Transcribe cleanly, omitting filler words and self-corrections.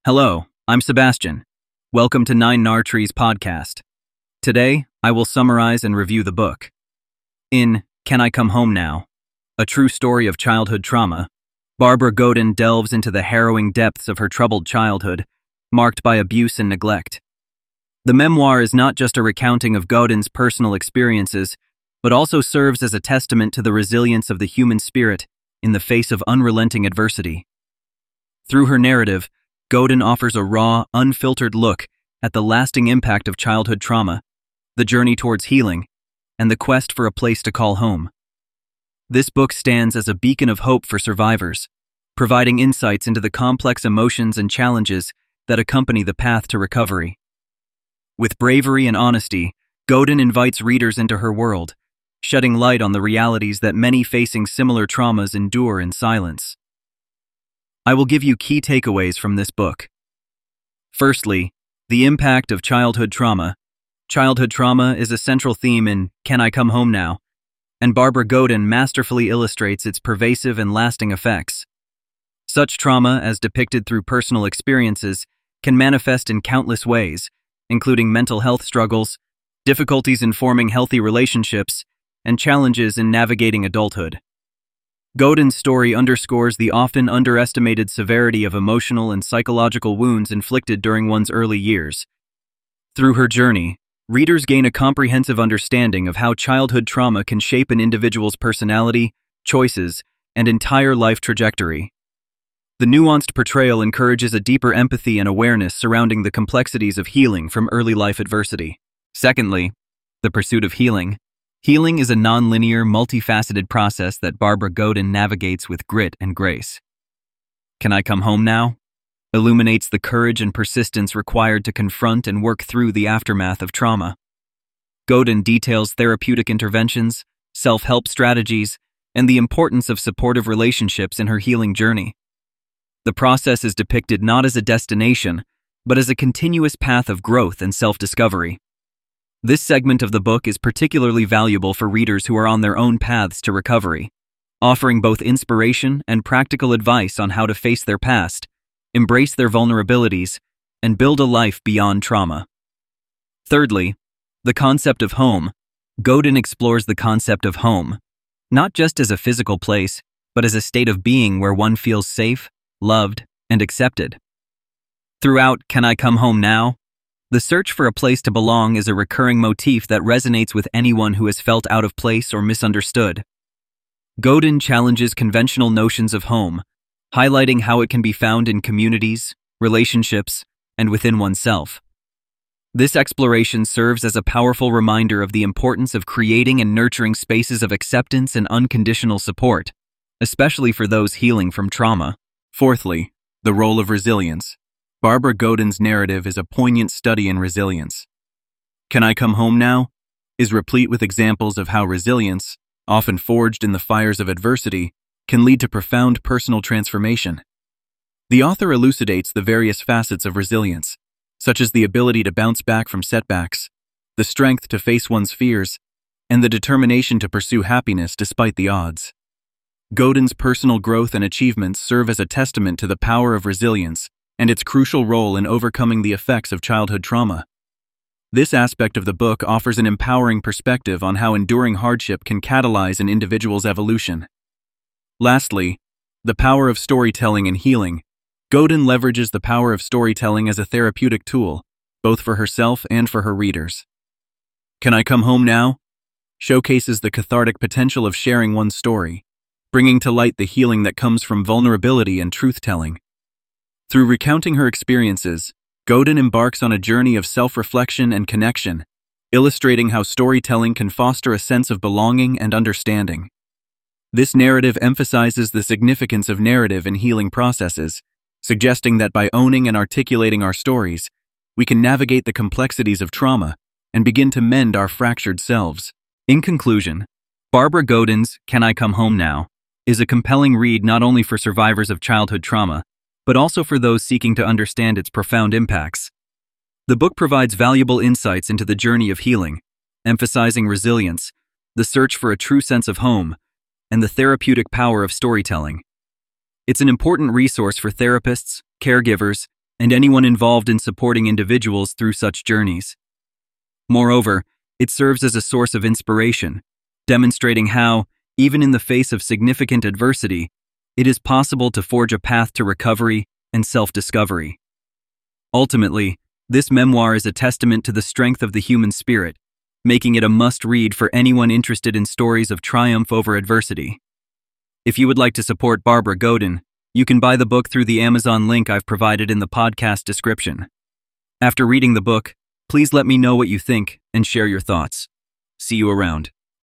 Hello, I'm Sebastian. Welcome to Nine Nar Trees podcast. Today, I will summarize and review the book. In Can I Come Home Now? A true story of childhood trauma, Barbara Godin delves into the harrowing depths of her troubled childhood, marked by abuse and neglect. The memoir is not just a recounting of Godin's personal experiences, but also serves as a testament to the resilience of the human spirit in the face of unrelenting adversity. Through her narrative, Godin offers a raw, unfiltered look at the lasting impact of childhood trauma, the journey towards healing, and the quest for a place to call home. This book stands as a beacon of hope for survivors, providing insights into the complex emotions and challenges that accompany the path to recovery. With bravery and honesty, Godin invites readers into her world, shedding light on the realities that many facing similar traumas endure in silence. I will give you key takeaways from this book. Firstly, the impact of childhood trauma. Childhood trauma is a central theme in Can I Come Home Now? And Barbara Godin masterfully illustrates its pervasive and lasting effects. Such trauma, as depicted through personal experiences, can manifest in countless ways, including mental health struggles, difficulties in forming healthy relationships, and challenges in navigating adulthood. Godin's story underscores the often underestimated severity of emotional and psychological wounds inflicted during one's early years. Through her journey, readers gain a comprehensive understanding of how childhood trauma can shape an individual's personality, choices, and entire life trajectory. The nuanced portrayal encourages a deeper empathy and awareness surrounding the complexities of healing from early life adversity. Secondly, the pursuit of healing. Healing is a non-linear, multifaceted process that Barbara Godin navigates with grit and grace. Can I Come Home Now? Illuminates the courage and persistence required to confront and work through the aftermath of trauma. Godin details therapeutic interventions, self-help strategies, and the importance of supportive relationships in her healing journey. The process is depicted not as a destination, but as a continuous path of growth and self-discovery. This segment of the book is particularly valuable for readers who are on their own paths to recovery, offering both inspiration and practical advice on how to face their past, embrace their vulnerabilities, and build a life beyond trauma. Thirdly, the concept of home. Godin explores the concept of home, not just as a physical place, but as a state of being where one feels safe, loved, and accepted. Throughout Can I Come Home Now? The search for a place to belong is a recurring motif that resonates with anyone who has felt out of place or misunderstood. Godin challenges conventional notions of home, highlighting how it can be found in communities, relationships, and within oneself. This exploration serves as a powerful reminder of the importance of creating and nurturing spaces of acceptance and unconditional support, especially for those healing from trauma. Fourthly, the role of resilience. Barbara Godin's narrative is a poignant study in resilience. Can I Come Home Now? Is replete with examples of how resilience, often forged in the fires of adversity, can lead to profound personal transformation. The author elucidates the various facets of resilience, such as the ability to bounce back from setbacks, the strength to face one's fears, and the determination to pursue happiness despite the odds. Godin's personal growth and achievements serve as a testament to the power of resilience and its crucial role in overcoming the effects of childhood trauma. This aspect of the book offers an empowering perspective on how enduring hardship can catalyze an individual's evolution. Lastly, the power of storytelling and healing. Godin leverages the power of storytelling as a therapeutic tool, both for herself and for her readers. Can I Come Home Now? Showcases the cathartic potential of sharing one's story, bringing to light the healing that comes from vulnerability and truth-telling. Through recounting her experiences, Godin embarks on a journey of self-reflection and connection, illustrating how storytelling can foster a sense of belonging and understanding. This narrative emphasizes the significance of narrative in healing processes, suggesting that by owning and articulating our stories, we can navigate the complexities of trauma and begin to mend our fractured selves. In conclusion, Barbara Godin's Can I Come Home Now? Is a compelling read not only for survivors of childhood trauma, but also for those seeking to understand its profound impacts. The book provides valuable insights into the journey of healing, emphasizing resilience, the search for a true sense of home, and the therapeutic power of storytelling. It's an important resource for therapists, caregivers, and anyone involved in supporting individuals through such journeys. Moreover, it serves as a source of inspiration, demonstrating how, even in the face of significant adversity, it is possible to forge a path to recovery and self-discovery. Ultimately, this memoir is a testament to the strength of the human spirit, making it a must-read for anyone interested in stories of triumph over adversity. If you would like to support Barbara Godin, you can buy the book through the Amazon link I've provided in the podcast description. After reading the book, please let me know what you think and share your thoughts. See you around.